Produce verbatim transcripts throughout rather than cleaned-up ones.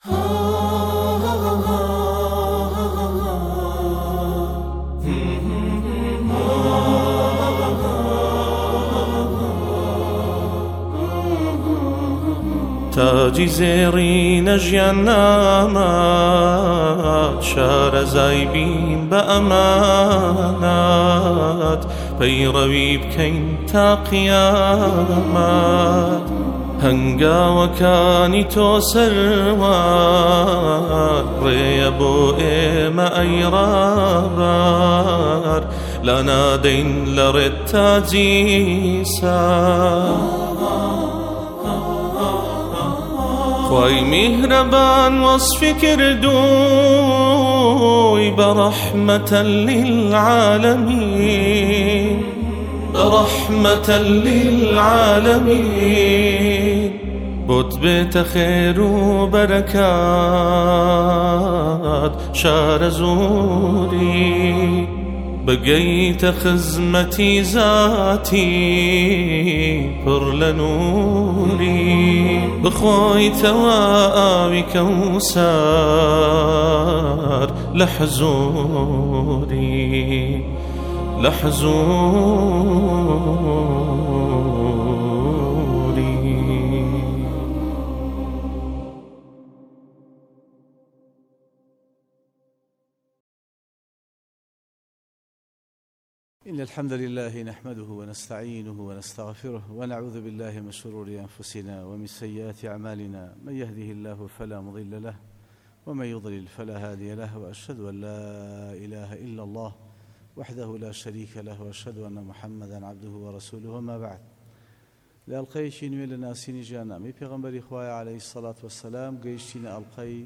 تاجی زێڕینە ژیان نامات شارەزای بین بە ئەمانات پەیڕەوی بکەین تا قیامەت هەنگاوەکانی تۆ سەروار ڕێیە بۆ ئێمە ئەی ڕابار لا نادەین لە ڕێت تاجی سار خوای میهرەبان وەصفی کردووی بەڕەحمەتە للعالەمین بەڕەحمەتە للعالەمین بۆت بێتە خێر و بەرەکات شارە زووری بگەیتە خزمەتی زاتی پڕ لە نووری بخۆیتەوە ئاوی کەوسەر لە حزووری لە حزووری. إن الحمد لله نحمده ونستعينه ونستغفره ونعوذ بالله من شرور أنفسنا ومن سيئات أعمالنا من يهده الله فلا مضل له ومن يضلل فلا هادي له وأشهد أن لا إله إلا الله وحده لا شريك له وأشهد أن محمدا عبده ورسوله وما بعد لألقيشين من الناسين جانا مي پیغمبر إخوائي عليه الصلاة والسلام قيشتين ألقي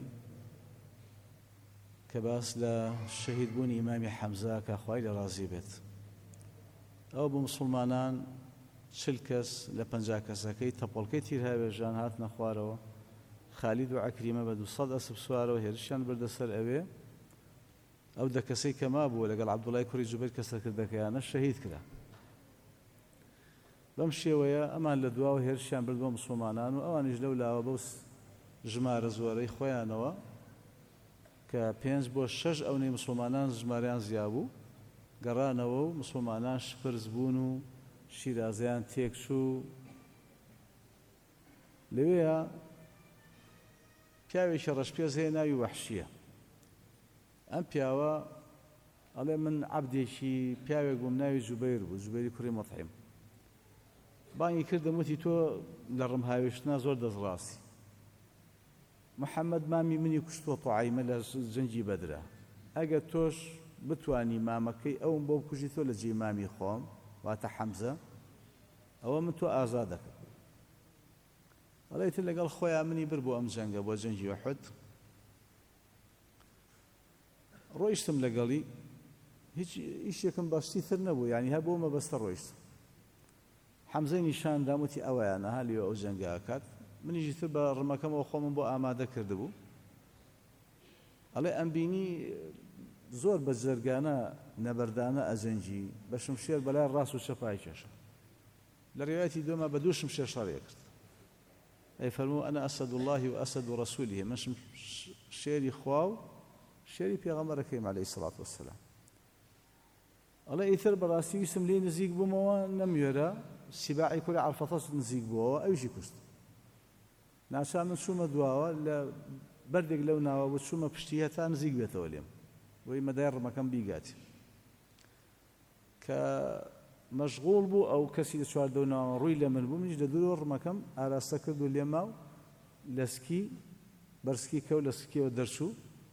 كباس لا شهيد بون إمام حمزة كأخوائي لرازي بيت ئەو بۆ مسلمانان چل کەس لە پەنجا کەسەکەی تەپۆڵکەی تیرهاوێژان هاتنە خوارەوە خالید و عەکریمە بە دووسەد ئەسپ سوارەوە هێرشیان بردەسەر ئەوێ ئەو دە کەسەی کە مابووە لەگەڵ عەبدوڵای کوڕی جوبەیر کە سەرکردەکەیانە شەهید کرا بەم شێوەیە ئەمان لە دواوە هێرشیان برد بۆ مسلمانان و ئەوانیش لەو لاوە بەو ژمارە زۆرەی خۆیانەوە کە پێنج بۆ شەش ئەونەی مسلمانان ژمارەیان زیابوو گەڕانەوە و مسلمانان شپرز بوون و شیرازیان تێکچوو لەوەیە پیاوێکی ڕەشپێز هەیە ناوی وەحشیە ئەم پیاوە ئەڵێ من عەبدێکی پیاوێک بووم ناوی جوبەیر بوو جوبەیری کوڕی مەطعیم بانگی کردم وتی تۆ لە ڕمهاوێشتنا زۆر دەستڕاستی محەممەد مامی منی کوشتووە تۆعایمە لە جەنگی بەدرە ئەگەر تۆش بتوانی مامەکەی ئەوم بۆ بکوژی تۆ لە جێی مامی خۆم واتە حەمزە ئەوە من تۆ ئازاد دەکەم ئەڵێتر لەگەڵ خۆیان منی بر بۆ ئەم جەنگە بۆ جەنگی ئوحود ڕۆیشتم لەگەڵی هیچ ئیشێکم باشتی تر نەبوو یعنی هەبوو مەبەستە ڕۆیشتم حەمزەی نیشان داموتی ئەوەیانە ها لێوە ئەو جەنگە ئاکات منیشی تر بە ڕمەکەمەوە خۆمم بۆ ئامادە کردبوو ئەڵێ ئەم بینی زۆر بە جەرگانە نەبەردانە ئەجەنجی بە شمشێر بەلای ڕاست و چەپای کێشە لە ڕێوایەتی دووەمە بە دوو شمشێر شەڕێ کرد ئەی فەرموو ئەنە ئەسەد الله و ئەسەد و ڕەسوولیه من شێری خوا و شێری پێغەمبەرەکەیم عەلەیهی سەڵات وەسەلام ئەڵێ ئیتر بەڕاستی ویستم لێ نزیک بوومەوە نەموێرە سیباعی کوڕی عەرفەتەس نزیک بووەوە ئەویشی کوشت ناچار من چوومە دواوە لە بەردێک لەو ناوە بۆ چوومە پشتی هەتا نزیک بێتەوە لێم بۆی مەدای ڕمەکەم بیگاتی کە مەشغوڵ بوو ئەو کەسی لە چواردە ناوە ڕووی لە من بوو منیش لە دوور ڕمەکەم ئاراستە کرد و لێما و لەسکی بەرسکی کەوت لە سکیەوە دەرچوو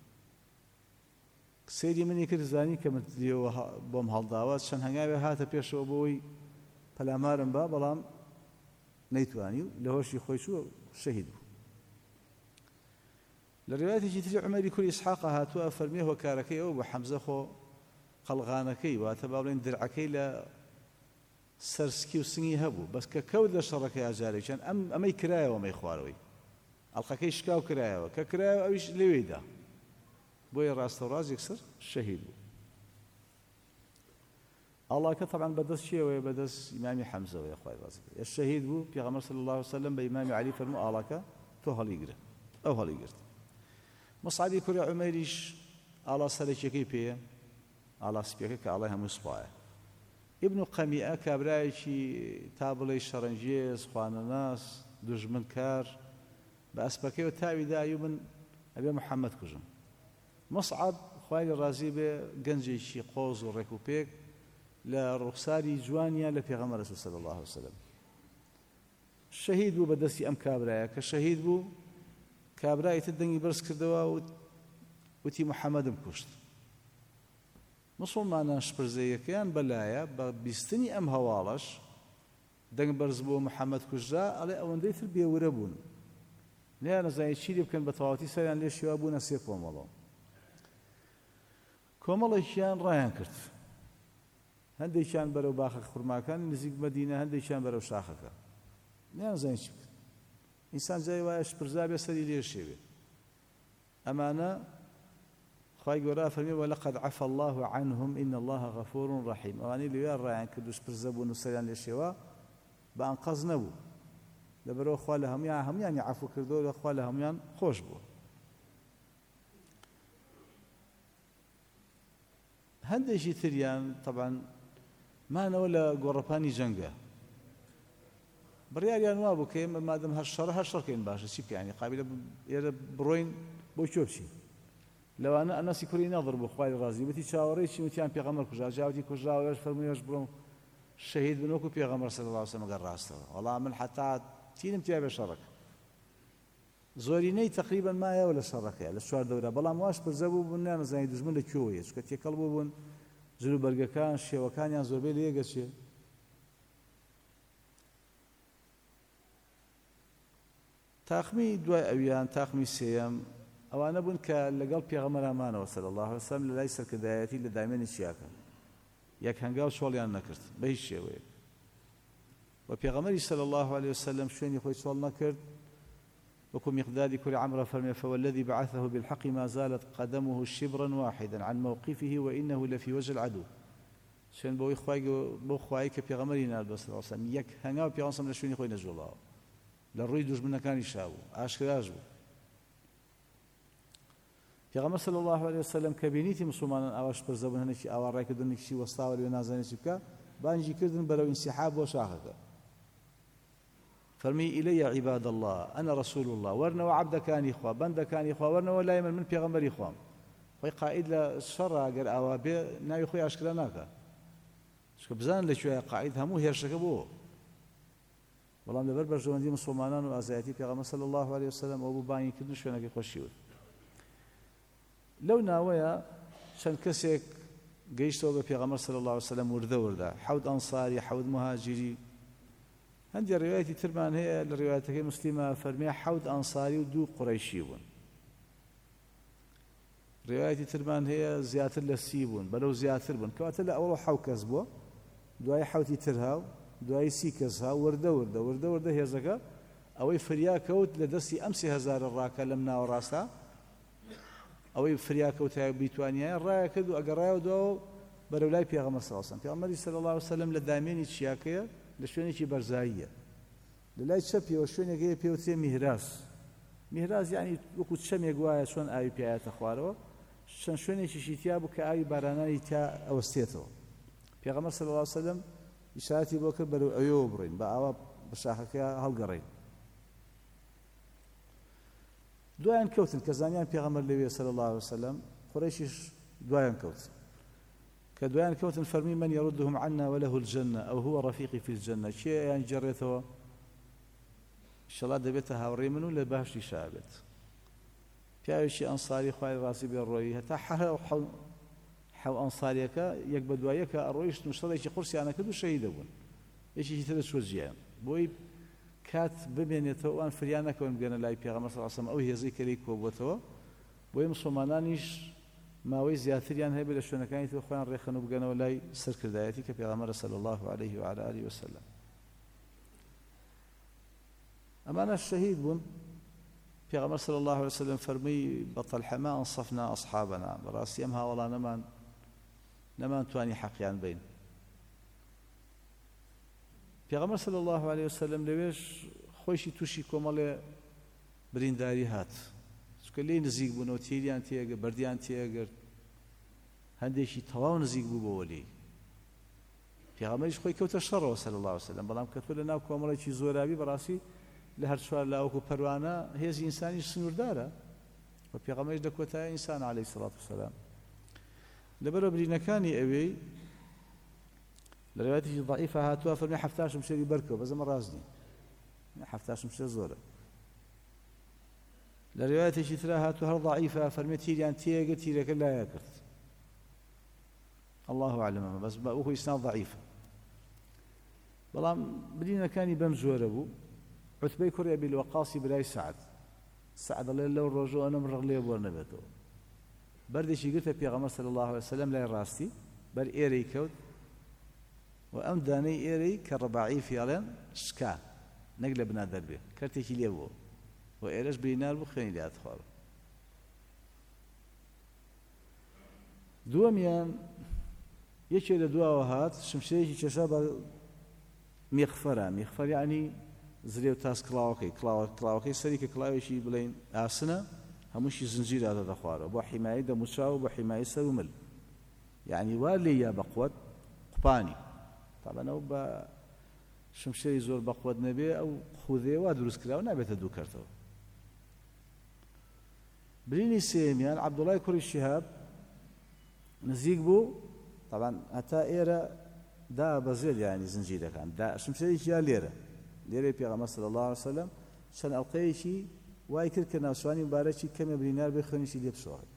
سەیری منی کرد زانی کە من لێەوە بۆم هەڵداوە چەند هەنگاوێ هاتە پێشەوە بۆی پەلامارم با بەڵام نەیتوانی و لە هۆشی خۆی چووە شەهید بوو لە ڕێوایەتێکی تری عومەری کوڕی ئیسحاقە هاتووە فەرمێ هۆکارەکەی ئەو بە حەمزە خۆ قەڵغانەکەی واتە با بڵێن درعەکەی لە سەرسکی و سنگی هەبوو بەس کە کەوت لە شەڕەکەی ئاجارێکیان ئەم ئەمەی کرایەوە ئەمەی خوارەوەی ئەڵقەکەی شکاو کرایەوە کە کرایەوە ئەویش لەوێیدا بۆیە ڕاستە و ڕاز یەکسەر شەهید بوو ئەڵڵاکە تەبعاً بەدەست چیەوەیە بەدەست ئیمامی حەمزەوەیە خوای ڕازی بێ شەهید بوو پێغەمبەر صلی الله علیه و سەلەم بە ئیمامی عەلی فەرموو ئاڵاکە تۆ هەڵیگرە ئەو هەڵیگرت مصعبی کوڕی عومەیریش ئاڵا سەرەکیەکەی پێیە ئاڵا سپیەکە کە ئاڵای هەموو سوپایە ئیبن قەمیئە کابرایەکی تا بڵێ شەڕەنجێز خوانەناس دوژمن کار بە ئەسپەکەیەوە تاوی داوی من ئەبێ محەممەد کوژم مصعب خوای لە ڕازی بێ گەنجێکی قۆز و ڕێک و پێک لە ڕوخساری جوانیە لە پێغەمبەر صلی الله عليه وسلم شەهید بوو بە دەستی ئەم کابرایە کە شەهید بوو کابرای تر دەنگی بەرز کردەوە و وتی محەممەدم کوشت مسلمانان شپرزەیەکەیان بەلایە بە بیستنی ئەم هەواڵەش دەنگ بەرز بووە محەممەد کوژرا ئەڵێ ئەوەندەی تر بێورە بوون نیان نەزانێت چی لێ بکەن بە تەواوەتی سەریان لێ شێوا بوونە سێ کۆمەڵەوە کۆمەڵێکیان ڕایان کرد هەندێکیان بەرەو باخە خوڕماکانی نزیک مەدینە هەندێکیان بەرەو شاخەکە نیان نەزانێت چی بکەن ئینسان جای وایە شپرزا بێ سەری لێ شێوێ ئەمانە خی گەورە فەرمێ وەلەقەد عەفا الله عنهم إن الله غەفور ڕەحیم ئەوانەی لەوێ ڕایان کرد و شپرزە بوون و سەریان لێ شێوە بە ئەنقەز نەبوو لەبەرەوە خوا لە هەمویان هەمویانی عەفو کردەوە لە خوا لە هەمویان خۆش بووە هەندێکی تریان طبعا مانەوە لە گۆڕەپانی جەنگە بڕیاریان وا بوو کە ئێمە مادەم هەر شەڕ هەر شەڕکەین باشە چی بکەین قابلە ئێرە بڕۆین بۆ کوێ بچین لەوانە ئەنەسی کوڕی نەضر بوو خوای ڕازی وتی چاوەڕێی چی وتیان پێغەمبەر کوژرا جاوتی کوژرا وێش فەرموویەش بڕۆم شەهید بن وەکو پێغەمبەر صلی الله عليه وسلم گەڕ ڕاستەوە وەڵام من حتا تینم تیا بێ شەڕەکە زۆرینەی تقریبا مایەوە لە شەڕەکەیە لە چوار دەورە بەڵام واش پرزە بوو بوون نانەزانی دوژمن لەکوێوەیە چکە تێکەڵ بوو بوون جلو بەرگەکان شێوەکانیان زۆربەی لێگەچێ تاخمی دوای ئەویان تاخمی سێیەم ئەوانە بوون کە لەگەڵ پێغەمبەرامانەوە صلی الله عليه وسلم لە لای سەرکردایەتی لە دامێنی چیاکە یەک هەنگاو چۆڵیان نەکرد بە هیچ شێوەیە و پێغەمبەری صلی الله عليه وسلم شوێنی خۆی چۆڵ نەکرد وكو مقداد كل عمرو فرمي فوالذي بعثه بالحق ما زالت قدمه شبرا واحدا عن موقفه وإنه لفي وجه العدو شن بو إخوائي بو إخوائي كبيغمرين الله صلى الله عليه وسلم يك هنگاو بيغمرين لشوين إخوائي نجولا للروي دوج من كان يشاو عاشقراج بو پیغمبر صلی الله علیه وسلم کبینیتی مسلمانان آواش پرزبون هنچی آوار رای کردن نکشی وستاوری و نازنی چبکا بانجی کردن برو انسحاب و شاخه فرمي إلي عباد الله أنا رسول الله ورنا وعبد كان إخوة بند كان إخوة ورنا ولا يمن من بيغمبر إخوة خوي قائد للشر قال أوابي ناوي خوي أشكال ناكا شكو بزان لشوية قائد همو هيرشك بوه والله من بربر جواندي مسلمانان وأزاياتي بيغمبر صلى الله عليه وسلم وأبو باني كدن شوينك خوشيود لو ناوية شان كسيك قيشتو بيغمبر صلى الله عليه وسلم ورده ورده حود أنصاري حود مهاجري عندي روايتي ترمان هي الروايات هي مسلمة فرميها حود أنصاري ودو قريشي بون روايتي ترمان هي زياتر لسيبون بلو زياتر بون كواتل أول حو كسبوا دواي حوتي ترهاو دواي سي كسها ورده ورده ورده ورده هي زكا أوي فريا كوت لدسي أمسي هزار الراكة لمنا وراسها أوي فريا كوت بيتوانيا الرايا كدو أقرايا ودو بلولاي بيغمر صلى الله عليه وسلم بيغمر صلى الله عليه وسلم لداميني تشياكيا لشوێنێکی بەرزاییە لە لای چەپیەوە شوێنێکی پێوترێ میهراز میهراز یعنی وەکو چەمێک وایە چۆن ئاوی پێایەتە خوارەوە چەند شوێنێکیشی تیا بوو کە ئاوی بارانانی تا ئەوەستێتەوە پێغەمبەر صلی الله عليه وسلم ئیشارەتی بۆ کرد بەرەو ئەوێەوە بڕۆین بە ئاوا بە شاخەکە هەڵگەڕین دوایان کەوتن کە زانیان پێغەمبەر لەوێ صلی الله عليه وسلم قوڕیشیش دوایان کەوتن كدوان كوتن فرمي من يردهم عنا وله الجنة أو هو رفيقي في الجنة شيء يعني جريته إن شاء الله دبيتها وريمن ولا باهش شابت في شيء أنصاري خوي راسي بالرؤية حتى حو حو حو أنصاريك يقبل دوايك الرؤيش مشتري شيء قرصي أنا كده شهيد أبون إيش يجي ثلاث وجيان بوي كات ببينته وأن فريانا كون بيجنا لا يبيع مصر عصام أو هي زي كليك وبوته بوي مسلمانانيش ماوەی زیاتریان هەیە بێ لە شوێنەکانی تر خۆیان ڕێخەن و بگەنەوە لای سەرکردایەتی کە پێغەمبەر صلی الله عليه وعلى آله وسلم ئەمانە شەهید بوون پێغەمبەر صلی الله عليه وسلم فەرمووی بە طەلحە ما أنصفنا أصحابنا بەڕاستی ئەم هاوڵانەمان نەمانتوانی حەقیان بین پێغەمبەر صلی الله عليه وسلم لەوێش خۆیشی تووشی کۆمەڵێ برینداری هات چکە لێی نزیک بوونەوە تێریان تێگەر بەردیان تێگەر هەندێکی تەواو نزیک بوو بۆەوە لێی پێغەمبەریش خۆی کەوتە شەڕەوە صلی الله علیه وسلم بەڵام کە تۆ لە ناو کۆمەڵێکی زۆراوی بەڕاستی لە هەر چوار لاوەکو پەروانە هێزی ئینسانی سنووردارە و پێغەمبەریش لە کۆتایی ئینسان عەلەیهی سەڵات وسەلام لەبەرەوە برینەکانی ئەوەی لە ڕێوایەتێکی ضەعیفە هاتووە فەرمێ هەفتاشم شەوی بەرکەوە بەس ئەمە ڕاست نییە هەفتاشم شە زۆرە لە ڕێوایەتێکی ترا هاتووە هەر ضەعیفە فەرمێ تیریان تێگە تیرەکە لایە کرد الله أعلم بس بأوه إسناد ضعيف بلام بدينا كان بم زوره بو عتبي كوريا بالوقاصي بلاي سعد سعد الله لو رجو أنا من رغلي أبو نبته بردشي قلت بيغمر صلى الله عليه وسلم لا راستي بل إيري كود وأم داني إيري كرباعي في علن شكا نقلب نادر به كرتي ليبو وإيرش بينار بخيني لي أدخل دوميان یەکێ لە دواوە هات شمشێرێکی کێشا بە میخفەرە میخفەر یعنی زرێ و تاس کڵاوەکەی کڵاوەکەی سەری کە کڵاوێکی بڵێن ئاسنە هەمووشی زنجیرە دەدەخوارەوە بۆ حیمایی دەموچاو و بۆ حیمایی سەر و مل یعنی وا لێ یا بەقوەت قوپانی تابەنەوە بە شمشێری زۆر بەقوەت نەبێ ئەو خودێ وا دروست کراوە نابێتە دوو کەرتەوە برینی سێمیان عەبدوڵای کوڕی شیهاب نزیک بوو طبعا هەتا ئێرە دا بەزێل یانی زنجیرەکان دا شمشێرێکی یا لێرە لێرەی پێغەمبەر صلی الله علیه وسلم چەند ئەڵقەیەکی وای کرد کە ناوچوانی مبارەکی کەمێ برینار بێ خوێنیشی لێ بسۆڕێت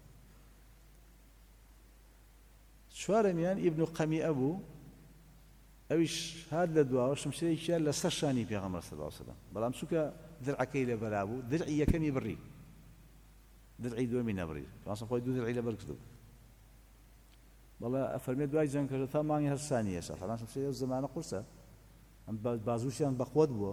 چوارەمیان ئیبن قەمیئە بوو ئەویش هات لە دواوە شمشێرێکیە لەسەر شانی پێغەمبەر صلی الله علیه وسلم بەڵام چونکە درعەکەی لەبەرا بوو درعی یەکەمی بڕی درعی دووەمی نەبڕی پێغەمبەر خۆی دوو درعی لەبەر کردو بەڵێ ئەفەرمێ دوای جەنگەکە تا مانگی هەر سانیەشە فەڵان شمشێرێ زمانە قورسە ئەم بازووشیان بەقوەت بووە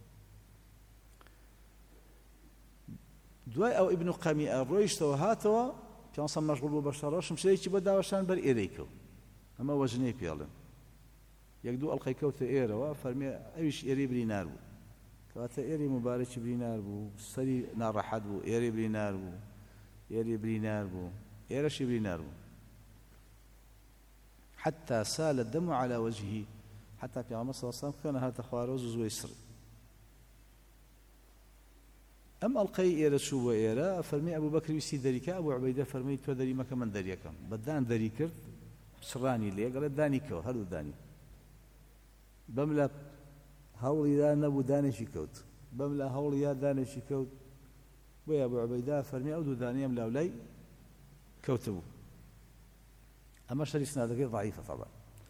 دوای ئەو ئیبن قەمیئە ڕۆیشتەوە هاتەوە پێغەمبەر مەشغوڵ بوو بە شەڕەوە شمشێرێکی بە داوەشان بەر ئێرەی کەوت ئەمە وەژنەی پێڵێن یەک دوو ئەڵقەی کەوتە ئێرەوە فەرمێ ئەویش ئێرەی برینار بوو کەواتە ئێرەی مبارەکی برینار بوو سەری ناڕەحەت بوو ئێرەی برینار بوو ئێرەی برینار بوو ئێرەشی برینار بوو حتى سال الدم على وجهه حتى في عمر صلى الله عليه وسلم كان هذا خواروز زوي سر أم القي إيرا شو إيرا فرمي أبو بكر يسي ذريكا أبو عبيدة فرمي تو ذري ما كمان ذريكا بدان ذريكر سراني ليه قال داني كو هلو داني بملا هولي دا نبو داني شكوت بملا هولي يا داني شكوت ويا أبو عبيدة فرمي أودو داني أم لاولي كوتبو أما شري سنادك ضعيفة طبعا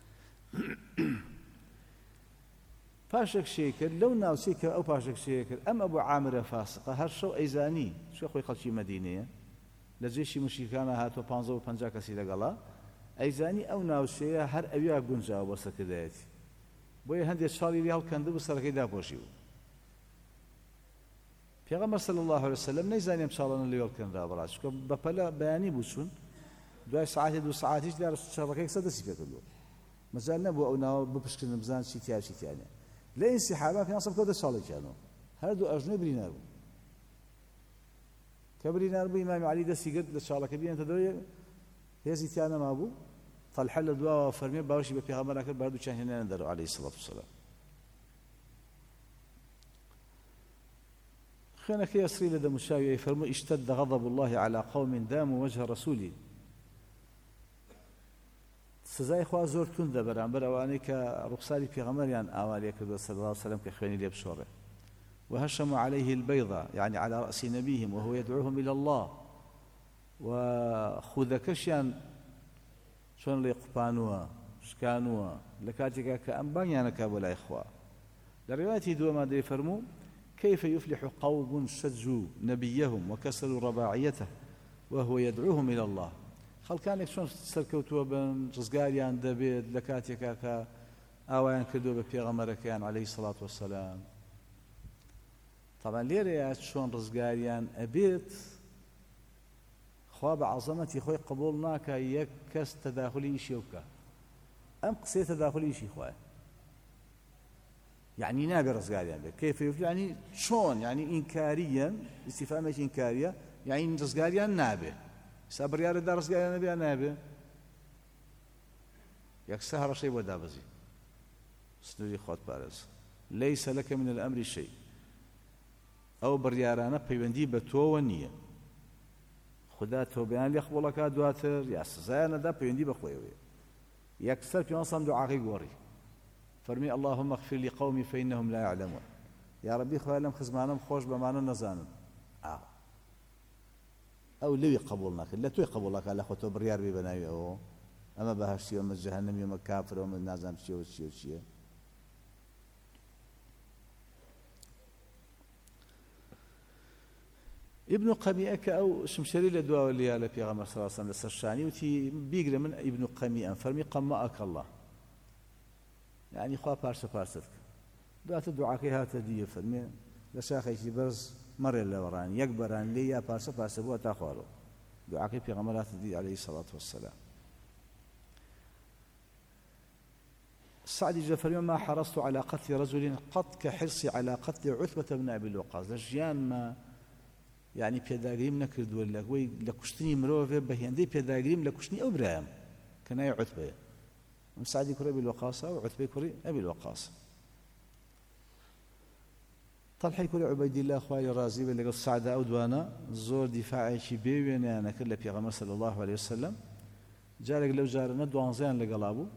پاشێک شێکرد لەو ناوچەی ئەو پاشێک شێکرد ئەم ئەبوو عامرە فاسقە هەر شەو ئەیزانی شوێ خۆی خەڵکی مەدینەیە لە جێشی مشریکانە هاتووە پانزە و پەنجا کەسی لەگەڵا ئەیزانی ئەو ناوچەیە هەر ئەویا گونجاوە بۆ سەرکردایەتی بۆیە هەندێک شاڵی لێ هەڵکەندە بوو سەرەکەی داپۆشی بوو پێغەمبەر صلی الله علیه وسلم نەیزانی ئەم چاڵانە لێ هەڵکەندرا بەڕاست چونکە بەپەلە بەیانی بوو چوون دوای ساعتی دوو ساعتیش دیارە چاڵەکەی سەر دەستی پێ کردووە مەجال نەبوو ئەو ناوە بپشکردن بزان چی تیا چی تیانێ لە ئین سیحابە پێ سەد کەوتە چاڵێکیانەوە هەردوو ئەژنۆی برینار بوو کە برینار بوو ئیمامی عەلی دەستی کرد لە چاڵەکە بینێتە دەرێ هێزی تیا نەما بوو طەلحە لە دواوە فەرمێ باوەشی بە پێغەمبەر کرد با هەردووکیان هێنایانە دەرەوە عەلەیهی سەڵات وسەلام خوێنەکەی ئەسری لە دەموچاوی فەرمووی اشتد غضب الله على قوم داموا وجه رسوله سزای خوا زۆر توندە بەرامبەر ئەوانەی کە ڕوخساری پێغەمبەریان ئاوا لێ کردووە صلی الله عليه وسلم کە خوێنی لێ بشۆڕێ وهشموا عليه البيضة يعني على رأس نبيهم وهو يدعوهم إلى الله وخذكشيان شون لي قبانوا شكانوا لكاتك كأنبانيانا كابولا إخوة لرواية دوما دي فرمو كيف يفلح قوم شجوا نبيهم وكسروا رباعيته وهو يدعوهم إلى الله خەڵکانێک چۆن سەرکەوتووە بن ڕزگاریان دەبێت لە کاتێکا کە ئاوایان کردووە بە پێغەمبەرەکەیان عەلەیهی سەڵات وەسەلام طبعا لێرەیە چۆن ڕزگاریان ئەبێت خوا بە عەزەمەتی خۆی قبوڵ ناکە یەک کەس تەداخلی ئیشی بکە ئەم قسەیە تەداخلی ئیشی خوایە یعنی نابێ ڕزگاریان بێت كيف يفلح يعني چۆن يعني ئینکاریەن استیفامێکی ئینکاریە یعنی ڕزگاریان نابێ سا بڕیارەدا ڕزگاریان نەبێ نابێ یەکسە هەڕەشەی بۆ دابەزی سنووری خۆت پارێز لەیسە لەکە من الأمر شەی ئەو بڕیارانە پەیوەندی بە تۆوە نییە خدا تۆبیان لێ قبوڵەکات دواتر یا سزایان نەدا پەیوەندی بە خۆیەوەیە یەکسەر پێوەسەم دوعاقی گۆڕی فەرمی اللهم اغفر لقومي فإنهم لا يعلمون یا ربی خۆیان لەم خزمانەم خۆش بەمانە نەزانن ئاو ئەو لەوی قبوڵ ناکرد لە توی قبوڵ ناکات لە خۆ تۆ بڕیار بێ بەناوی ئەوە ئەمە بەهەشتی ئەمە جەهەنەمی ئەمە کافرە ئەمە نازانم چیە و چیە و چییە ابن قميئة كأو شمشري لدواء اللي على بيغمر صلى الله عليه وسلم لسرشاني وتي بيقرأ من ابن قميئة فرمي قمأك الله يعني خواه بارسة بارستك دوات الدعاء كي هات دي فرمي لشاخي برز مرة لوراني يكبران لي يا بارسة بارسة بوا تاخوالو دعاء كي بيغمر هات دي عليه الصلاة والسلام السعدي جفري ما حرصت على قتل رجل قط كحرصي على قتل عتبة بن أبي الوقاص لجيان ما يعني پێداگریم نەکردووە لە وەی لە کوشتنی مرۆڤێ بە هێندەی پێداگریم لە کوشتنی ئەو برایەم کە ناوی عوتبەیە ئەم سعدی کوڕی ئەبی الوەقاصە و عوتبەی کوڕی ئەبی الوەقاص طەلحەی کوڕی عوبەیدیلا خوای ڕازی بێ لەگەڵ سعدا ئەو دوانە زۆر دیفاعێکی بێوێنەیان نەکرد لە پێغەمبەر صلی الله عليه وسلم جارێک لەو جارانە دوانزەیان لەگەڵا بوو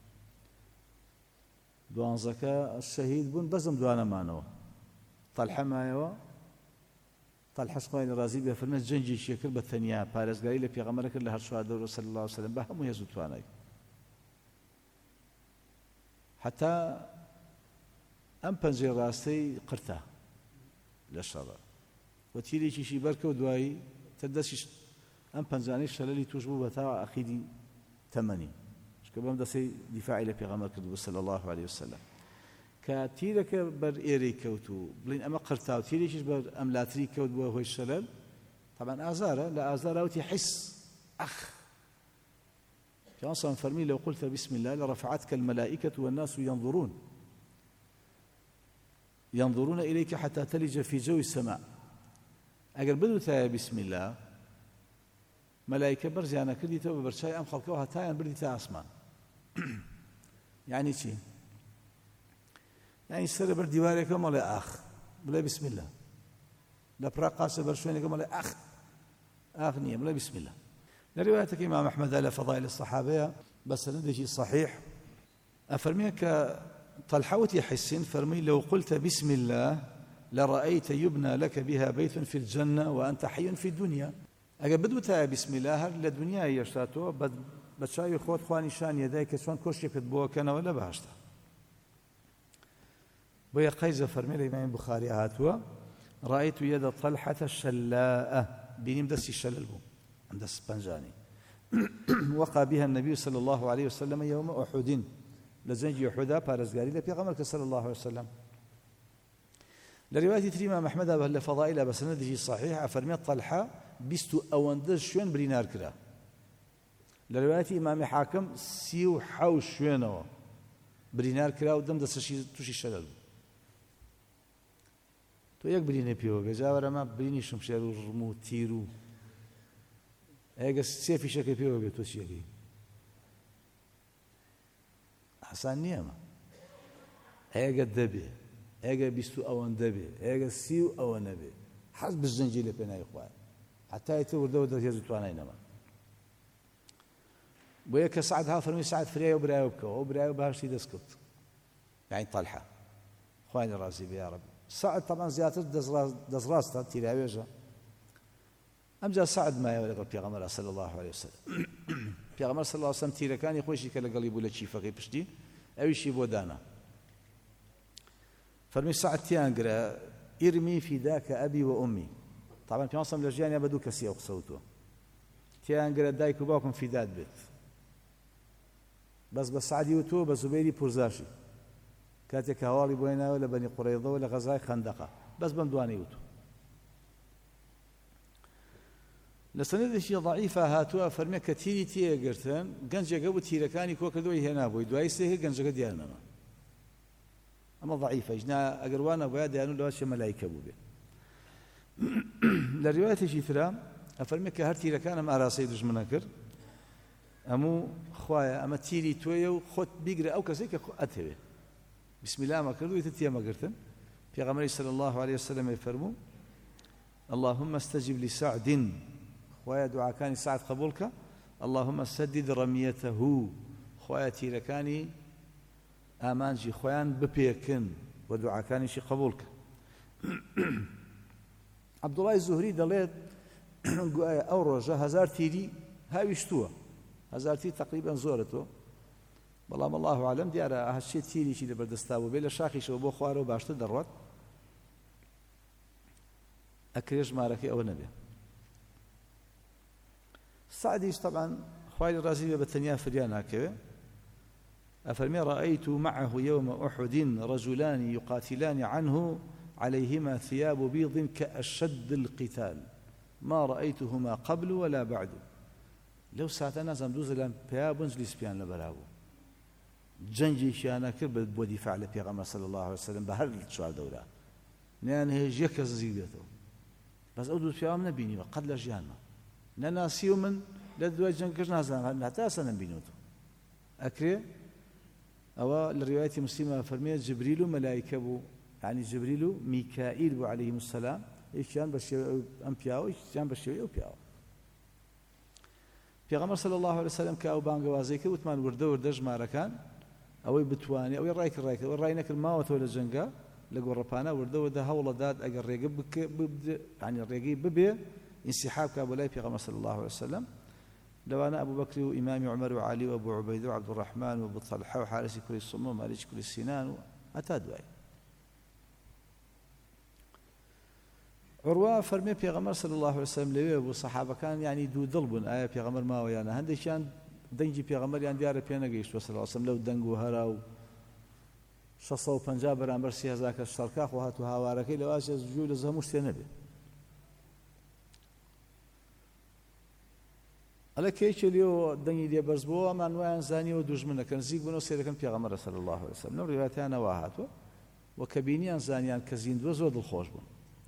دوانزەکە شەهید بوون بەزم دوانەمانەوە طەلحە مایەوە طلحة خوای ڕازی بێ فەرمێ جەنگێکیە کرد بە تەنیا پارێزگاری لە پێغەمبەر کرد لە هەر شوهەدا صلی الله عليه وسلم بە هەموو هێز و توانای حتا ئەم پەنجەی ڕاستەی قرتە لە شەڕە و تیرێکیشی بەرکەوت دوایی تە دەستیش ئەم پەنجانەی شەلەلی توش بوو بە تا ئەخیری تەمەنی چکە بەم دەستەی دیفاعی لە پێغەمبەر کرد صلی الله عليه وسلم کە تیرەکە بەر ئێرەی کەوت و بڵین ئەمە قرتا و تیرێکیش بەر ئەم لاتری کەوت بووە هۆی شەلەل طبعا ئازارە لە ئازاراوتی حیس ئەخ پیانسان فەرمی لو قلت بسم الله لرفعتك الملائكة والناس ينظرون ينظرون إليك حتى تلج في جو السماء ئەگەر بدوتایە بسم الله مەلایکە بەرزیانە کردیتەوە بە بەرچای ئەم خەڵکەوە هەتایان بردیتە ئاسمان یعنی چی يعني سر بر دیوارێکە مەڵێ ئاخ بڵێ بسم الله لە پڕا قاسە بەر شوێنێکە مەڵێ ئاخ ئاخ نییە بڵێ بسم الله لە ڕیوایەتێکی ئیمام ئەحمەد لە فەضائل الصحابەیە بە سەنەدێکی صحیح ئەفەرمێ کە طلحە وتی حسین فەرمی لو قلت بسم الله لرأيت يبنى لك بها بيت في الجنة وأنت حي في الدنيا ئەگەر بدوتایە بسم الله هەر لە دنیای هێشتاتەوە بە چاوی خۆت خوا نیشان یەدای کە چۆن کۆشتێکت بۆکەنەوە لە بەهەشتا بۆیە قەیزە فەرمێ لە ئیمامی بوخاری هاتووە رأيت يد طلحة شلاءة بینیم دەستی شەلەل بوو ئەم دەست پەنجانی وقع بها النبي صلى الله عليه وسلم يوم أحد لجنجي أحد پارێزگاری لە پێغەمبەر صلى الله عليه وسلم لرواية تريما محمد أبه فضائل بسنده صحيح أفرمي طلحة بيستو أوندر شوين برينار كرا لرواية إمام حاكم سيو حو شوينو برينار كرا ودم دست توشي شلل تو يك بريني بيو بجاورا ما بريني شمشير ورمو تيرو ايقا سيفي شكي بيو بيتو شيكي حسان نياما ايقا الدبي ايقا بيستو اوان دبي ايقا سيو اوان نبي حسب الزنجيل بينا اخوان حتى يتور دو دو يزو تواناي نما ويك سعد ها فرمي سعد فريا وبرايا وبكا وبرايا وبهاشتي دسكت يعني طلحة خواني راسي بي يا رب سعد طبعا زيادة دزراستا تيراويجا أم جاء سعد ما يولد بيغمر صلى الله عليه وسلم بيغمر صلى الله عليه وسلم تيرا كان يخوشي كلا قليبو لشي فقي بشتي أو شي بودانا فرمي سعد تيانقرا ارمي في ذاك أبي وأمي طبعا في مصر لجياني بدو كسي أو صوته تيانقرا دايك وباكم في ذات بيت بس بس سعد يوتو بس زبيري بورزاشي كاتك هوالي بوينا ولا بني قريظة ولا غزاي خندقة بس بمدواني يوتو لسند شيء ضعيفة هاتوا فرمي كتيري تي قرتن جنجا قبو تيركاني كوكا دوي هنا بوي دواي سيه جنجا ديالنا أما ضعيفة جنا أقروانا بويا ديانو لواشي ملايكة بوبي لە ڕیوایەتێکی ترا ئەفەرمێت کە هەر تیرەکانم ئاراسەی دژمنە کرد ئەموو خوایە ئەمە تیری تۆیە و خۆت بیگرە ئەو کەسێک کە ئەتەوێ بسم الله ما کردو ئیتر تێمەگرتن پێغەمبەری صلی الله عليه وسلم فەرموو اللهم استجب لسعد خوایە دوعاکانی سعد قبول کە اللهم سدد رميته خوایە تیرەکانی ئامانجی خۆیان بپێکن و دوعاکانیشی قبول کە عەبدوڵای زوهری دەڵێت گوایە ئەو ڕۆژە هەزار تیری هاویشتووە هەزار تیر تقریبا زۆرەتەوە بەڵام الله عالم دیارە هەرچی تیریشی لەبەردەستا بوو بێ لە شاخیشەوە بۆ خوارەوە باشتر دەڕوات ئەکرێ ژمارەکەی ئەوە نەبێ سعدیش طبعا خوای ڕازی بێ بە تەنیا فریان ناکەوێ أفرمي رأيت معه يوم أحد رجلان يقاتلان عنه عليهما ثياب بيض كأشد القتال ما رأيتهما قبل ولا بعد لو ساعتنا زمدوز لان بيابنز لسبيان لبرابو جنجي شانا كرب بودفاع لبيغمبر صلى الله عليه وسلم بهر الشوار دورا نان هيج يكز زيدته بس أودو فيهم نبيني وقد لجيانا نناسيو من لدوا جنكش نازل حتى سنة بينوتو أكري أو الرواية مسلمة فرمية جبريل ملائكة بو يعني جبريل ميكائيل بو عليهم السلام إيش كان بشيء أمبياو إيش كان بشيء أمبياو پیغمبر صلى الله عليه وسلم كأو بانجوازي كده وثمان ورده ورده جمارة كان أو بتواني أو الرايك الرايك أو الراينك الماوت ولا الجنجا لقوا ربنا ورده ورده هولا داد أجر رجب يعني الرجيب ببي انسحاب كابولاي پیغمبر صلى الله عليه وسلم لو أنا أبو بكر وإمام عمر وعلي وأبو عبيدة وعبد الرحمن وأبو طلحة وحارس كل الصم ومالك كل السنان أتادوا عروة فرمي پیغمبر صلى الله عليه وسلم لوي أبو صحابة كان يعني دو ضلبن آية پیغمبر ما ويانا هندي كان دنجي پیغمبر يعني ديار بينا جيش صلى الله عليه وسلم لو دنجو هراو شصو پنجاب برانبر سي هزاك الشركاخ وهاتو هاواركي لو أجل جول زهموش تنبي على كيش اليو دنيا دي برزبو ما نوعن زاني ودجمنا كان زيق بنو سير كان پیغمبر صلى الله عليه وسلم نو روايتنا واهاتو وكبينيان زانيان كزين دو زود الخوش بون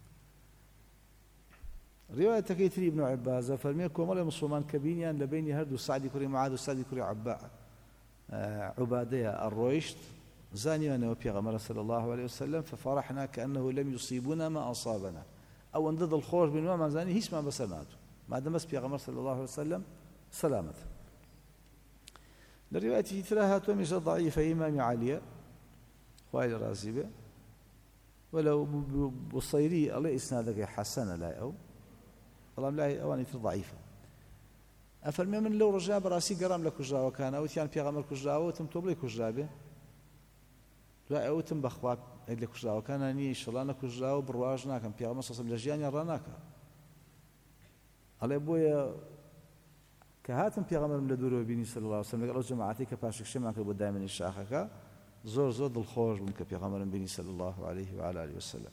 رواية كيتري ابن عباس فرمي كومل مسلمان كبينيان لبين هردو سعد كري معاذ وسعد كري عباء عبادية الرويشت زاني أنا وبيغمر صلى الله عليه وسلم ففرحنا كأنه لم يصيبنا ما أصابنا أو أن ضد الخوش بن ما زاني هيش ما بسناته ما دام بس بيغمر صلى الله عليه وسلم سلامة الرواية تراها تومش ضعيفة إمام علي خوالي رازبة ولو بصيري الله إسنادك حسن لا أو والله لا أواني ضعيفة أفرمي من لو رجع براسي قرام لك جاوا كان أو تيان بيغمر كجاوا وتم توبلي كجابه لا أو تم بخواك إدلي كجاوا كان أني إن شاء الله نكجاوا برواجنا كان بيغمر صلى الله عليه وسلم لجيان راناكا على أبويا كهاتم بيغمر من لدور وبيني صلى الله عليه وسلم قالوا جماعتي كباشك شمعك بود دائما الشاخك زور زور الخوج من كبيغمر بيني صلى الله عليه وعلى آله وسلم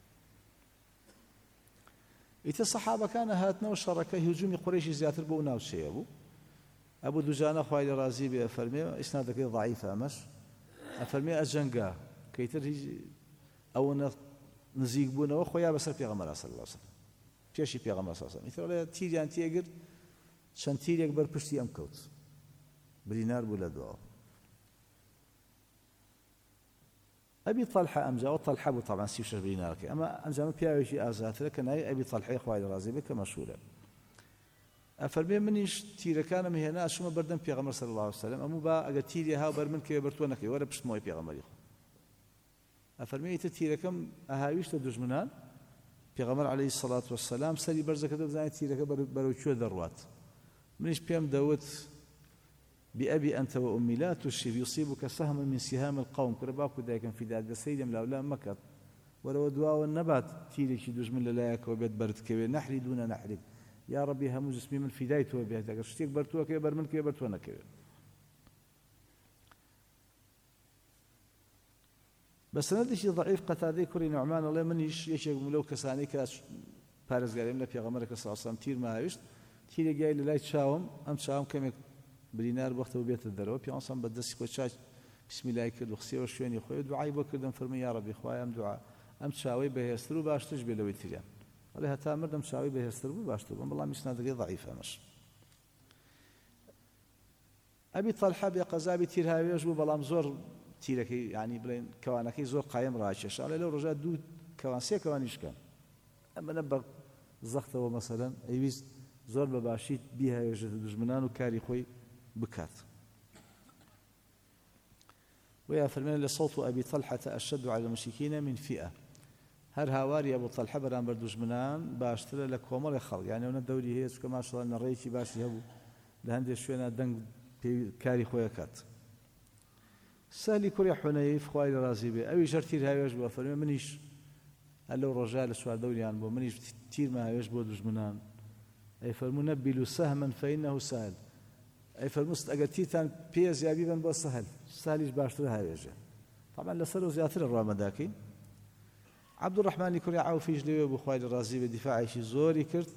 إذا الصحابة كان هاتنا وشركة هجوم قريش زياتر بونا وشيء أبو أبو دجانة خوالي رازي بأفرمي إسنادك ضعيف أمش أفرمي أجنقا كيتر أو نزيق بونا وخويا بسر بيغمر صلى الله عليه وسلم فيشي بيغمر صلى الله عليه وسلم إذا تيجي أنت يقر شان تيري أكبر بشتي أم كوت بدينار بولا دعاء أبي طلحة أمجا وطلحة أبو طبعا سيوش بدينارك أما أمجا ما بيعيشي آزات لك أنا أبي طلحة خوالي رازي بك مشهورة أفرمي منيش تيري كان مهنا شو ما بردن بيغمر صلى الله عليه وسلم أمو با أجا تيري ها برمن كي برتونك ولا بشت موي بيغمر يخو أفرمي تيري كم أهاويش تدجمنان بيغمر عليه الصلاة والسلام سري برزك دبزاني تيري بروشو دروات منيش بيام داوت بأبي أنت وأمي لا تشرف يصيبك سهم من سهام القوم كرباكو دايكا في داد سيدم لا لا مكت ولو دواء والنبات تيري شي دوج من لايك وبيت برد كوي نحري دون نحري يا ربي هم جسمي من فدايته وبيت شتيك برتوه كي بر من كي برتونا كي بس ندي شي ضعيف قتادي كوري نعمان الله منيش يشي لو كساني كاش بارز قال لنا في غمرك صلى الله عليه وسلم تير ما هيش تيري جاي لا تشاوم ام شاوم كم بدينار وقت بيت الدروب في أنصام بدس كوتشاش بسم الله كده وخسير وشوين يخوي دعاء بكردم فرمي يا ربي خوايا أم دعاء أم تشاوي به يسترو باش تجبي لو يتريان ئەڵێ هەتا مردم چاوی بەهێزتر بوو باشتر بوو بەڵام ئیسنادەکەی ضەعیفە ئەمەش ئەبی تەلحە بێ قەزابی تیر هاوێژ بوو بەڵام زۆر تیرەکەی یعنی بڵێن کەوانەکەی زۆر قایم ڕاکێشا ئەڵێ لەو ڕۆژە دوو کەوان سێ کەوانیش کەن ئەمەنە بە زەختەوە مەسەلەن ئەیویست زۆر بەباشی بیهاوێژێتە دوژمنان و کاری خۆی بکات ويا فرمان لصوت أبي طلحة أشد على المشركين من فئة هر هاواري أبو طلحة بران بردوجمنان باشتر لكومر خلق يعني هنا الدوري هي كما شاء الله نريتي باشي هبو لهندي شوينا دنگ كاري خويا كات سهلي كوري حنيف خوالي رازي بي أوي جرتير هاويش بو فرمان منيش هلو رجال سوار دوري عن بو منيش تير ما هاويش بو دوجمنان أي فالمنبل سهما فإنه سهل أي فالمست أجتيتان بيز يابيبا بو سهل سهليش باشتر هاويجه طبعا لسر زياتر الرامداكي عبد الرحمن كوري عوف يجلي ابو خوالي الرازي بدفاعي شي زوري كرت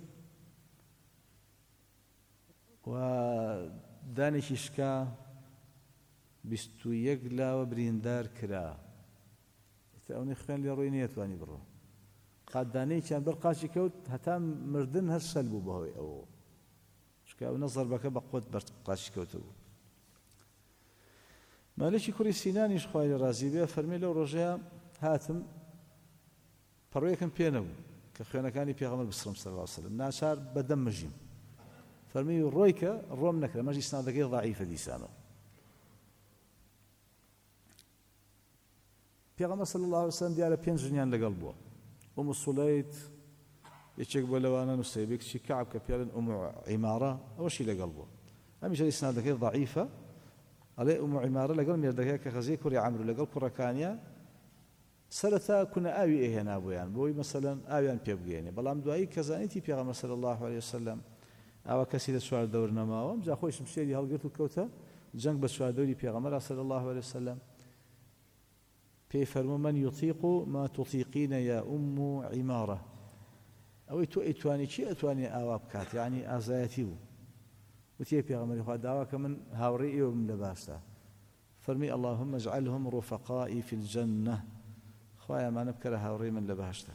وداني شيشكا بستو يقلا وبريندار كرا تاوني خان لي روينيت واني برو قاد داني كان برقاشي كوت هتا مردن هالسلبو بهوي او شكا ونظر بك بقوت برقاشي كوتو مالشي كوري سينانيش خوالي الرازي بيه فرمي لو رجع هاتم پڕوەیەکم پێ نەبوو کە خوێنەکانی پێغەمبەر بسڕم صلی الله علیه وسلم ناچار بەدەم مەژیم فەرمی ڕۆی کە ڕۆم نەکرا مەژی ئیسنادەکەی ضەعیفە دیسانەوە پێغەمبەر صلی الله علیه وسلم دیارە پێنج ژنیان لەگەڵ بووە ئوم سولەیت یەکێک بۆ لەوانە نوسەیبێکشی کەعب کە پێڵێن ئوم عیمارە ئەوەشی لەگەڵ بووە ئەمیشە ئیسنادەکەی ضەعیفە ئەڵێ ئوم عیمارە لەگەڵ مێردەکەی کە خەزەی کوڕی عەمرو لەگەڵ کوڕەکانیە سرتا كنا آوي إهنا بويان بوي مثلا آويان بيبغيني بلام دعائي كزانيتي بيغمبر صلى الله عليه وسلم أو كسيد سوال دور نماوم جا خوش مشيري هالقرتو كوتا جنگ بسوال دوري بيغمبر صلى الله عليه وسلم بيفرمو من يطيق ما تطيقين يا أم عمارة أو تو إتواني شي إتواني آواب كات يعني آزايتي وتي بيغمبر يخواد دعواك من هاوري ومن لباستا فرمي اللهم اجعلهم رفقائي في الجنة خوايا ما نبكر هاوري من لبهشته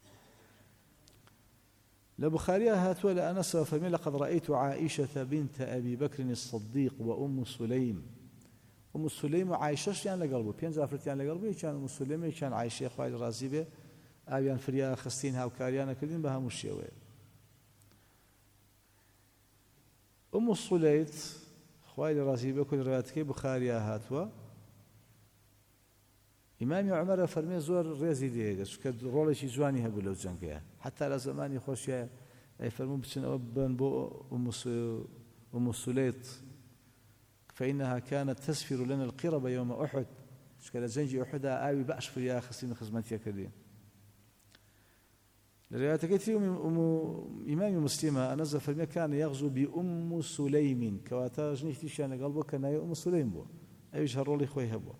لبخاري هاتوا لأنس فمن لقد رأيت عائشة بنت أبي بكر الصديق وأم سليم أم سليم وعائشة يعني لقلبه بين زافرت يعني لقلبه كان أم سليم كان عائشة خوالي رازيبه أبيان فريا خستينها وكاريانا كلين بها مشيوه أم سليت خوالي رازيبه كل رواياتك بخاري هاتوا إمام عمر فرمي زور ريزي ديگه چونکە ڕۆڵێکی جوانی هەبوو لەو جەنگەیە حتى لە زمانی خۆشیە ئەی فەرموو بچن ئەوە بن بۆ أم سليت فإنها كانت تسفر لنا القرب يوم أحد چونکە لە جەنگی ئوحد ئاوی بەش فریا خستین خزمەتیە کردین لە روايەتەکەی تری إمام مسلم أنس فرمي كان يغزو بأم سليم کەواتە ژنێکی تریشیان لەگەڵ بووە کە ناوی أم سليم بووە ئەویش هەر ڕۆڵی خۆی هەبووە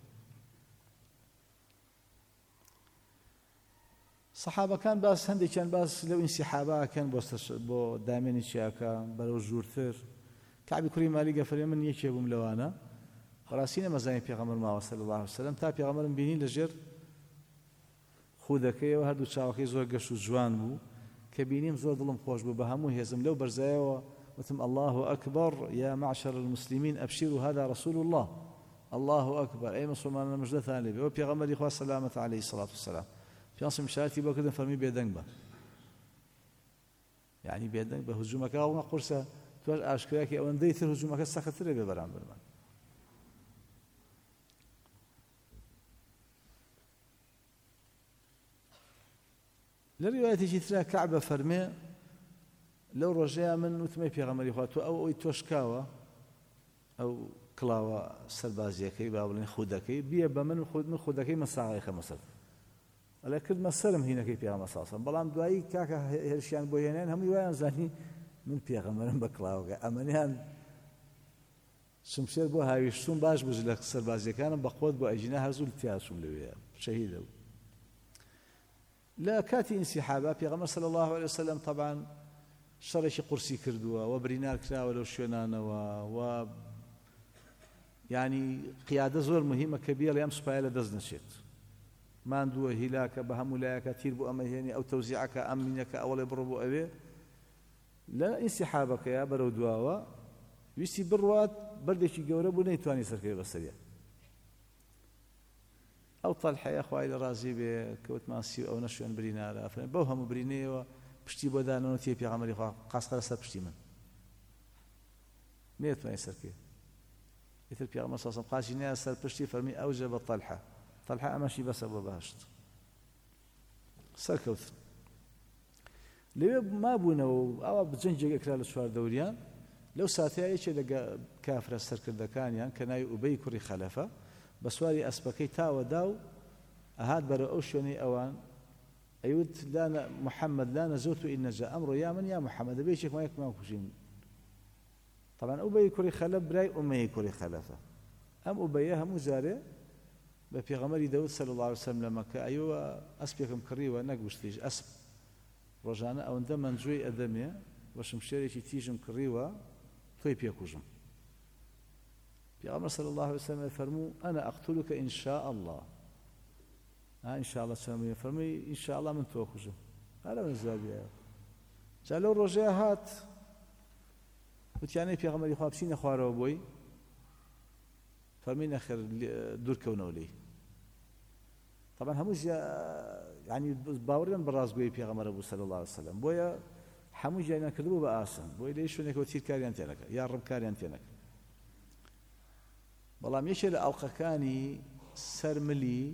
صحابة كان باس هندي كان باس لو انسحابا كان بوستش بو دامين شياكا بلو جورتر كعبي كريم مالي قفل من يشي ابو ملوانا راسينا مزاين بيغمر ما صلى الله عليه وسلم تا بيغمر بينين لجر خودكي وهدو تشاوكي زور قشو جوان بو كبينيم زور ظلم خوش بو بهمو هيزم لو برزايا وتم الله أكبر يا معشر المسلمين أبشروا هذا رسول الله الله أكبر أي مسلمان مجد ثاني وبيغمر إخوة السلامة عليه الصلاة والسلام في أصل مشارتي بكذا فرمي بيدنگ با يعني بيدنگ به هجومك أو قرصة توش أشكرك أو نديت هجومك السخطرة ببرام برمان لرواية جثرة كعبة فرمي لو رجع من وتمي في غمر يخاطو أو توشكاوة أو كلاوة سربازيكي بابلين خودكي بيا بمن خود من خودكي مساعي خمسة لكن ما سلم هنا كي بيغمبر صلى الله عليه وسلم بلام دعائي كاكا هرشيان بوهينين هم يوان زاني من بيغمبرن بكلاوغا أمانيان شمشير بو هاويشتون باش بجلق سربازي كان بقوت بو أجينا هرزو التياسون لويا شهيدة لا كاتي انسحابا بيغمبر صلى الله عليه وسلم طبعا شرشي قرسي كردوا وبرينار كراوا لو شونانا و يعني قيادة زور مهمة كبيرة لأم سبايا لدزنا شيت ماندووە هیلاکە بە هەموو لایەکە تیر بۆ ئەمە هێنی ئەو تەوزیعەکە ئەمینەکە ئەوڵێ بڕۆ بۆ ئەوێ لە ئینسیحابەکەیە بەرەو دواوە ویستی بڕوات بەردێکی گەورە بوو نەیتوانی سەرکەوێ بەسەریە ئەو تەلحەیە خوای لە ڕازی بێ کەوت ماسی و ئەو نەشوێن برینارە فەرمێ بەو هەموو برینەیەوە پشتی بۆ دانەوە تێ پێغەمبەری خوا قاسقەرە سەر پشتی من نێتوانی سەرکەوێ ئیتر پێغەمبەر سەڵ سەڵەم قاچی نایە سەر پشتی فەرمی ئەوجە بە تەلحە تەلحە ئەمەشی بەسە بۆ بەهەشت سەرکەوت لەوێ مابوونەوە و ئاوا جەنجێک ئەکرا لە چوار دەوریان لەو ساتەیە یەکێ لە کافرە سەرکردەکانیان کە ناوی ئوبەی کوڕی خەلەفە بە سواری ئەسپەکەی تاوەدا و ئەهات بەرە ئەو شوێنەی ئەوان ئەیوت لا محەممەد لا نەزوت و ئینەجا ئەمڕۆ یا من یا محەممەد دەبێ یەکێکمان یەکمان کوژین طبعا ئوبەی کوڕی خەلەف برای ئومەیی کوڕی خەلەفە ئەم ئوبەیە هەموو جارێ بە پێغەمبەری دەوت صلی الله علیه وسلم لە مەکە ئەیوە ئەسپێکم کڕیوە نەگوشتیش ئەسپ ڕۆژانە ئەوەندە منجوی ئەدەمێ بە شمشێرێکی تیژم کڕیوە تۆی پێکوژم پێغەمبەر صلی الله علیه وسلم فەرموو ئەنا ئەقتولک ئین شاء الله ها ئین شاء الله چەمێ فەرمووی ئین شاء الله من تۆ کوژم هەر ئەوە جوابیایە جا لەو ڕۆژەیە هات وتیانەی پێغەمبەری خوا بچینە خوارەوە بۆی فەرمی نەخێر دوورکەونەوە لێی طبعا هەموو يعني باوەڕیان بە ڕاستگۆیی پێغەمبەر بوو صلی الله علیه وسلم بۆیە هەموو ژیانیان کردبوو بە ئاسان بۆی لێ شوێنێکەوە تیرکاریان تێ نەکرد یا ڕبکاریان تێ نەکرد بەڵام یەکێ لە ئەڵقەکانی سەر ملی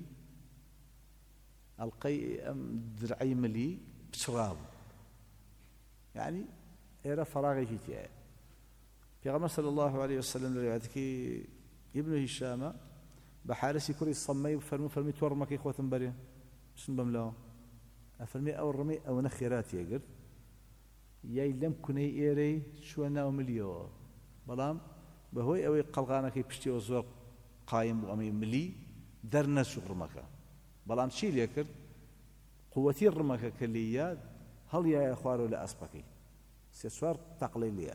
ئەڵقەی ئەم درعەی ملی پچڕابوو یعنی ئێرە فەراغێکی تێیە پێغەمبەر صلی الله عليه وسلم لە ڕیوایەتێکی ابن هشام بحارسي كوري صمي فرمي فرمي تور مكي خوتن بري شنو بملاو فرمي او رمي او نخيرات يقر ياي لم كني ايري شو انا مليو بلام بهوي اوي قلغانا كي بشتي وزور قايم وامي ملي درنا شغل مكا بلام شي ليكر قوتي الرمكه كليات هل يا اخوارو لا اسبقي سيسوار تقليليه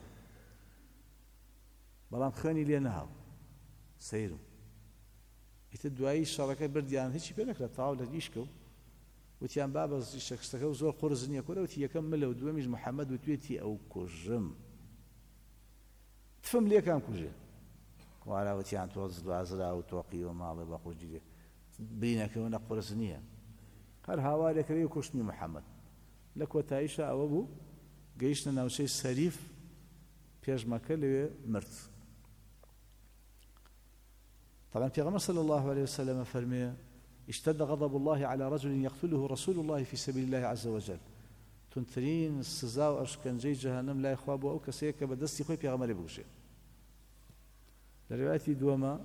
بلام خاني لي نهار سيرو ئیتر دوایی شەڕەکە بردیان هیچی پێ نەکرا تەواو لە دیشکە و وتیان بابە شەخصەکە و زۆر قورس نییە کورە وتی یەکەم ملە و دووەمیش محەممەد وتوێتی ئەو کوژم تفم لێکان کوژێ وارا وتیان تۆ دوازرا و تۆقی و ماڵێ بە خۆشگیرێ برینەکەەوە نە قورس نییە هەر هاوارێکەکەی و کوشتنی محەممەد لە کۆتاییشە ئەوە بوو گەیشتە ناوچەی سەریف پێشمەکە لەوێ مرد طبعا پیغمبر صلى الله عليه وسلم فرمي اشتد غضب الله على رجل يقتله رسول الله في سبيل الله عز وجل تنترين السزا واشكنجي جهنم لا يخواب او كسيك بدستي خوي پیغمبر بوشي لروايه دوما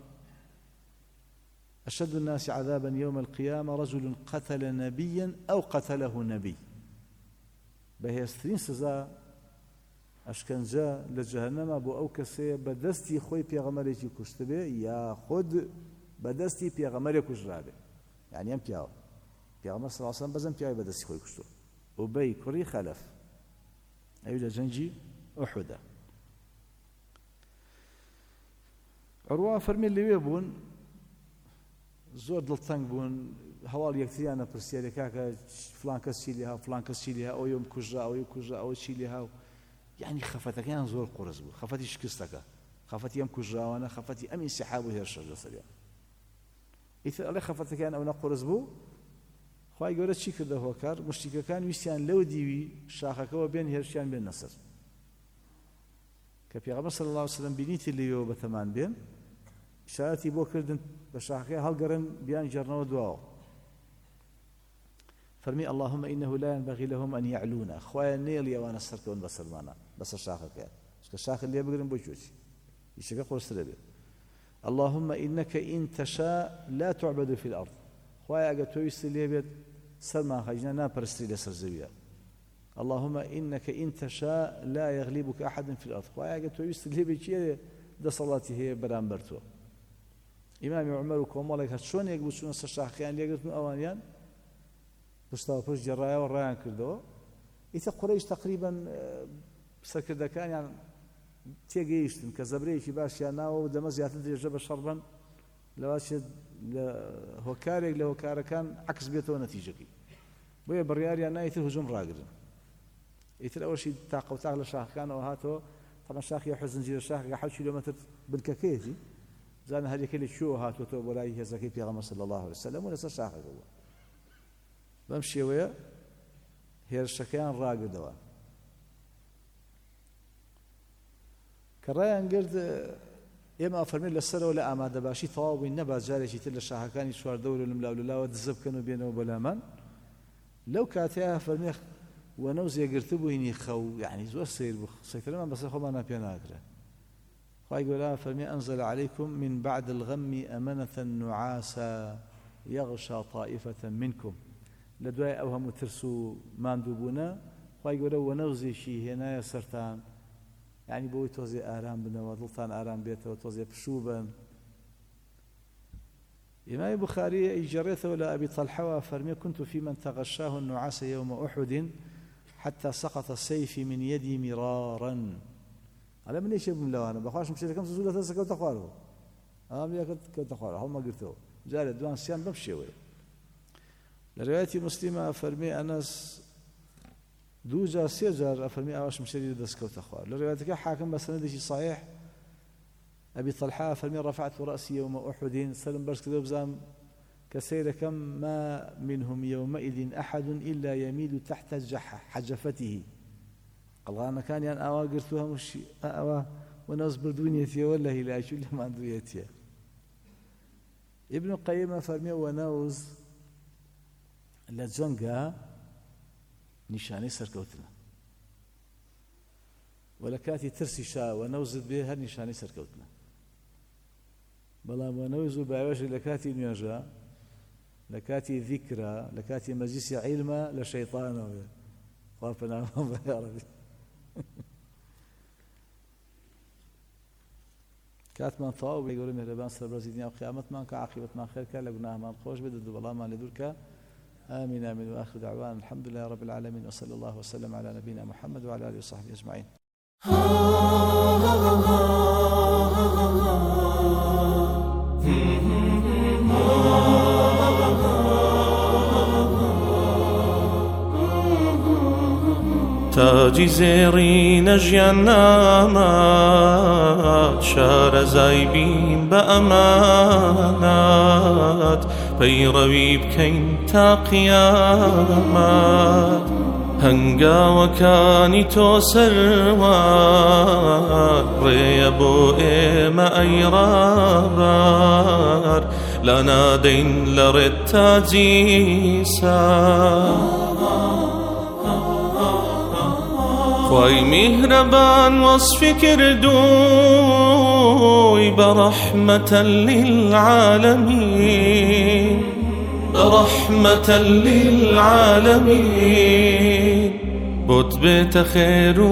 اشد الناس عذابا يوم القيامه رجل قتل نبيا او قتله نبي بهسترين سزا ئەشکەنجە لە جەهەنەمە بۆ ئەو کەسەیە بەدەستی خۆی پێغەمبەرێکی کوشتبێ یا خود بەدەستی پێغەمبەرێک کوژرابێ یعنی ئەم پیاوە پێغەمبەر صلی الله علیه وسلم بەزەم پیاوی بەدەستی خۆی کوشتووە ئوبەی کوڕی خەلەف ئەوی لە جەنگی ئوحودە عروە فەرمێ لەوێ بوون زۆر دڵتەنگ بوون هەواڵ یەکتریانە پرسیارێ کاکە فڵان کەس چی لێ هاو فڵان کەس چی لێ هاو ئەوەم کوژرا ئەوەی کوژرا ئەوە چی لێ هاو يعني خفتەکەیان زۆر قورس بوو خەفەتی شکستەکە خەفەتی ئەم کوژراوانە خەفەتی ئەم ئینسیحاب و هێرشە لەسەریان ئیتر ئەڵێ خەفەتەکەیان ئەوەنە قورس بوو خوای گەورە چی کردە هۆکار مشتیکەکان ویستیان لەو دیوی شاخەکەەوە بێن هێرشیان بێن نەسەر کە پێغەمبەر صلی الله علیه وسلم بینیتی لێیەوە بەتەمان بێن ئیشارەتی بۆ کردن بە شاخەکە هەڵگەڕن بیان جێڕنەوە دواوە فرمي اللهم إنه لا ينبغي لهم أن يعلونا خويا نيل يوانا سركون بسلمانا بس الشاخة كان الشاخة اللي يبقرن بوجوتي يشكا قرص ربي اللهم إنك إن تشاء لا تعبد في الأرض خويا قد تويست لي بيت سلمان خجنا نابرستي لسر زويا اللهم إنك إن تشاء لا يغلبك أحد في الأرض خويا قد تويست لي بيت ده صلاتي هي برامبرتو إمام عمر وكومالك شلون يقبل شلون الشاخة اللي يقبل أوانيان پشتاوە پشت جێڕایەوە ڕایان کردەوە ئیتر قورەیش تەقریبەن سەرکردەکانیان تێگەیشتن کە زەبرەیەکی باشیان ناوە و دەمە زیاتر درێژە بە شەڕ بن لەواشێت لە هۆکارێک لە هۆکارەکان عکس بێتەوە نەتیجەکەی بۆیە بڕیاریان نایتر هجوم ڕاگرن ئیتر ئەوەشی تاق و تاق لە شاخەکانەوە هاتەوە طبعا شاخی حوز زنجیرە شاخێکە حەوت کیلۆمەتر بنکەکەیەتی زانە هەر یەکەی لەکوێوە هاتووەتەوە بۆ لای هێزەکەی پێغەمبەر صلی الله عليه وسلم و لەسەر شاخەکە بووە بەم شێوەیە هێرشەکەیان ڕاگردەوە کە ڕایان گرت ئێمە فەرمێ لەسەرەوە لە ئامادەباشی تەواو بووین نەبا جارێکی تر لە شاخەکانی چواردەوە لەم لاوللاوە دزە بکەن و بێنەوە بەلامان لەو کاتەیە فەرمێ وەنەوز یەگرتە بووینی خەو یعنی زۆر سیر بوو سەیترەمان بەسەر خۆمانە پێ ناکرێ خوای گەورە فەرمێ ئەنزل عەلەیکم من بعد الغەم ئەمەنەة نوعاسا یەغشا طائفة منکم لە دوای ئەو هەموو ترس و ماندووبوونە خوای گەورە وەنەوزێکی هێنایە سەرتان يعني بوي توزي آرام بنا وضلطان آرام بيته وتوزي بشوبا إمام البخاري جريته ولا أبي طلحة فرمي كنت في من تغشاه النعاس يوم أحد حتى سقط سيفي من يدي مرارا على من يشب من لوانا بخواش مشي كم سزولة تسكت تخواره أم يا كت تخواره هم ما قلتوا جاري دوان سيان بمشي وي لرواية مسلمة فرمي أنس دوجا سيجار أفرمي أواش مشتري دسكوت أخوار لروايتك حاكم بسندشي صحيح أبي طلحة أفرمي رفعت رأسي يوم أحد سلم برس كذا بزام كسير كم ما منهم يومئذ أحد إلا يميل تحت حجفته قال أنا كان يعني أوا قرتوها مش أوا وناس بردونيتي ولا هي لا شو اللي ما عنده يتيا ابن القيم أفرمي وناوز لجنجا نشاني سركوتنا ولا كاتي ترسي شا ونوزد به هر نشاني سركوتنا بلا ونوزو باوش لكاتي نياجا لكاتي ذكرى لكاتي مجلس علم لشيطان خافنا يا ربي كات من طاو يقول مهربان سر برزيدنا وقيامت من كعاقبة من خير كان لقناه من خوش بدد والله ما لدرك آمين آمين وآخر دعوان الحمد لله رب العالمين وصلى الله وسلم على نبينا محمد وعلى آله وصحبه أجمعين. تاجی زێڕینە ژیاننامات شارەزای بین بە ئەمانات پەیڕەوی بکەین تا قیامەت هەنگاوەکانی تۆ سەروار ڕێیە بۆ ئێمە ئەی ڕابار لا نادەین لە ڕێت تاجی سار خوای میهرەبان وەصفی کردووی بەڕەحمەتە للعالەمین بەڕەحمەتە للعالەمین بۆت بێتە خێر و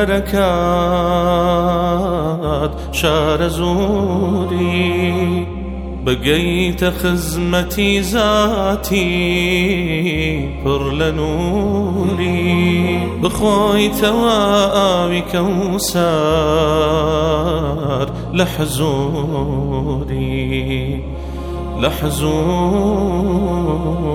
بەرەکات شارە زۆری بەگەیتە خزمەتی زاتی پڕ لە نووری بخۆیتەوە ئاوی کەوسەر لە حزوری لە حزوری